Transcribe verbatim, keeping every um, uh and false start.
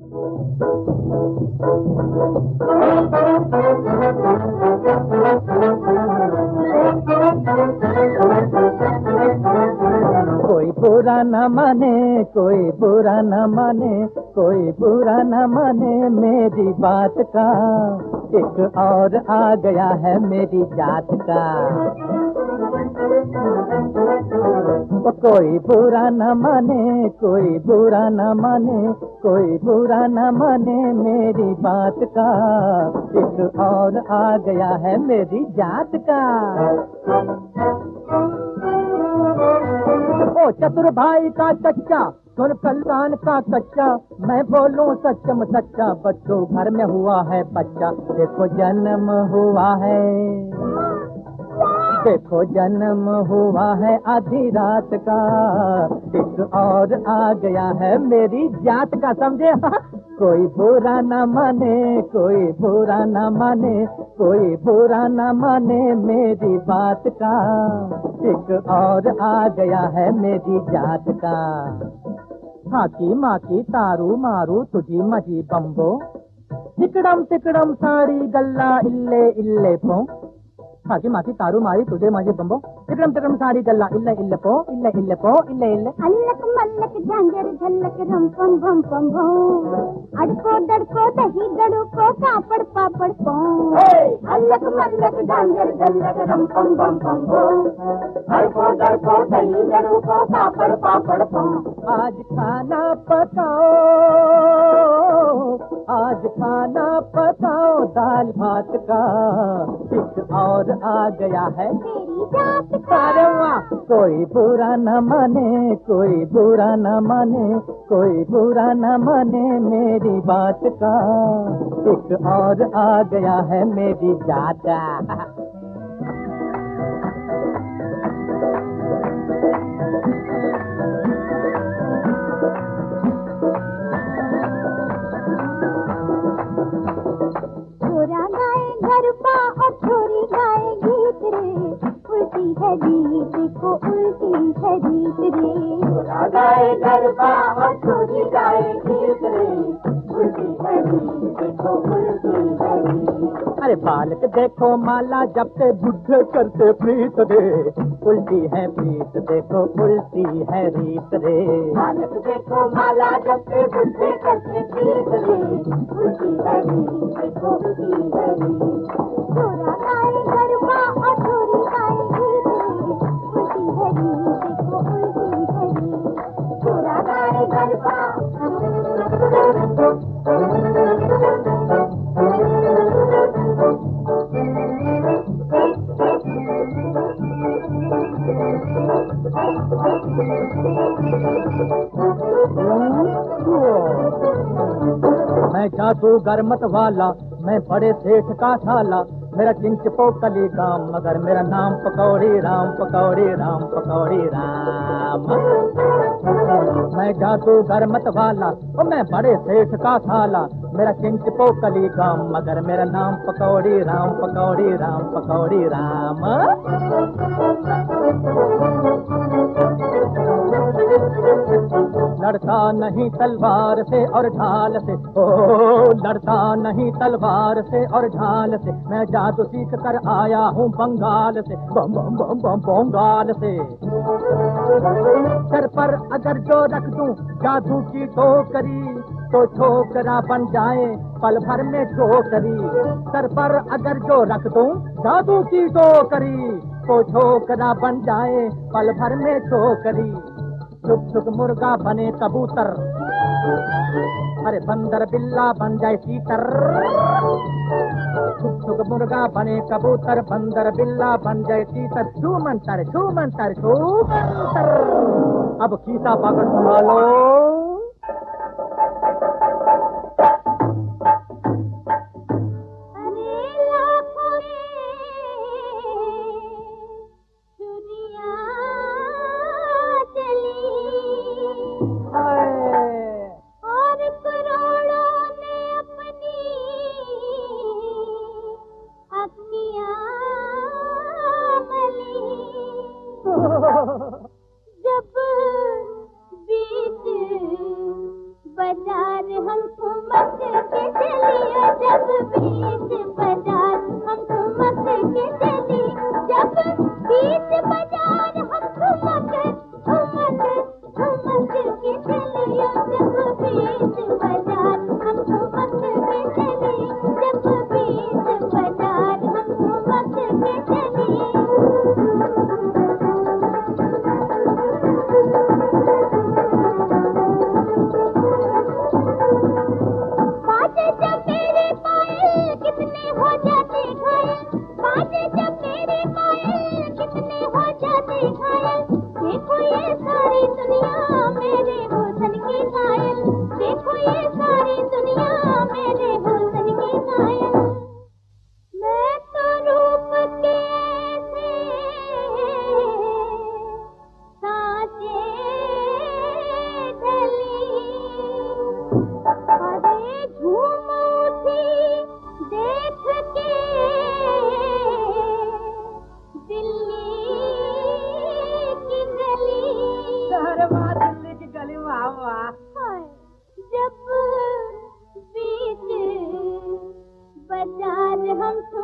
कोई बुरा न माने, कोई बुरा न माने, कोई बुरा न माने मेरी बात का, एक और आ गया है मेरी जात का। कोई बुरा न माने, कोई बुरा न माने, कोई बुरा न माने मेरी बात का, एक और आ गया है मेरी जात का। ओ चतुर भाई का चच्चा, सुन कल्याण का कच्चा, मैं बोलूं सच्चम सच्चा, बच्चों घर में हुआ है बच्चा, देखो जन्म हुआ है, देखो जन्म हुआ है आधी रात का, एक और आ गया है मेरी जात का, समझे? कोई बुरा न माने, कोई बुरा न माने, कोई बुरा न माने मेरी बात का, एक और आ गया है मेरी जात का। हाकी माकी तारू मारू तुझी मजी बम्बो, तिकड़म तिकड़म साड़ी गल्ला इल्ले इल्ले पो, हाकी माकी तारू मारी तुझे माझे बम्बो, तिकड़म तिकड़म साड़ी गल्ला इल्ले इल्ले पो, इल्ले इल्ले पो, इल्ले इल्ले। अल्लक मल्लक झांझर झल्लक रम पम भम पम भो, अड़को दड़को दही दड़को पापड़ पापड़ पो, अल्लक मल्लक झांझर झल्लक रम पम भम पम भो, अड़को दड़को दही दड़को पापड़ पापड़ पो। आज खाना पकाओ, आज खाना पकाओ दाल भात का, एक और आ गया है मेरी जात का। अरे वाह! कोई बुरा न माने, कोई बुरा न माने, कोई बुरा न माने मेरी बात का, एक और आ गया है मेरी जात का। छोरा गाए गरबा और छोरी गाए गीत रे, उल्टी है रीत देखो उल्टी है रीत रे। छोरा गाए गरबा और छोरी गाए गीत रे, उल्टी है रीत देखो उल्टी है रीत। अरे बालक देखो माला जपते बुढ़े करते प्रीत रे, उल्टी है प्रीत देखो उल्टी है रीत रे। बालक देखो माला जपते बुढ़े करते प्रीत रे, उल्टी है रीत देखो उल्टी है रीत। छोरा गाए गरबा और छोरी गाए गीत रे, उल्टी है रीत देखो उल्टी है रीत। छोरा गाए गरबा मैं जादूगर मत वाला, मैं बड़े सेठ का साला, मेरा चिंच पोकली गाम, मगर मेरा नाम पकौड़ी राम, पकौड़ी राम, पकौड़ी राम। मैं जादूगर मत वाला, ओ मैं बड़े सेठ का साला, मेरा चिंच पोकली गाम, मगर मेरा नाम पकौड़ी राम, पकौड़ी राम, पकौड़ी राम। लड़ता नहीं तलवार से और ढाल से, ओ लड़ता नहीं तलवार से और ढाल से, मैं जादू सीख कर आया हूँ बंगाल से, बम बम बम बम बंगाल से। सर पर अगर जो रख दूं जादू की टोकरी, तो छोकरा बन जाए पल भर में छोकरी। सर पर अगर जो रख दूं जादू की टोकरी, तो छोकरा बन जाए पल भर में छोकरी। छुप छुप मुर्गा बने कबूतर, अरे बंदर बिल्ला बन जाए तीतर। छुप छुप मुर्गा बने कबूतर, बंदर बिल्ला बन जाए तीतर। छू मंतर छू मंतर छू मंतर। अब खीसा पकड़ संभालो। जब बीच बाजार हम ठुमक के चलिए, जब बीच बाजार हम ठुमक के चली, जब बीच बाजार हम ठुमक ठुमक ठुमक के चलिए, जब बीच बाजार हम ठुमक के चली, जब बीच बाजार हम ठुमक के चली। बाजे जब मेरे पायल कितने हो जाते घायल, बाजे जब मेरे पायल कितने हो जाते घायल, देखो ये सारी दुनिया मेरे हुस्न की घायल, देखो ये सारी दुनिया मेरे हुस्न की घायल। मैं तो रूप के ऐसे सांचे ढली, अरे झूम उठी देख के दिल्ली की गली। अरे वाह, दिल्ली की गली, वाह वाह। हाय, जब बीच बाजार हम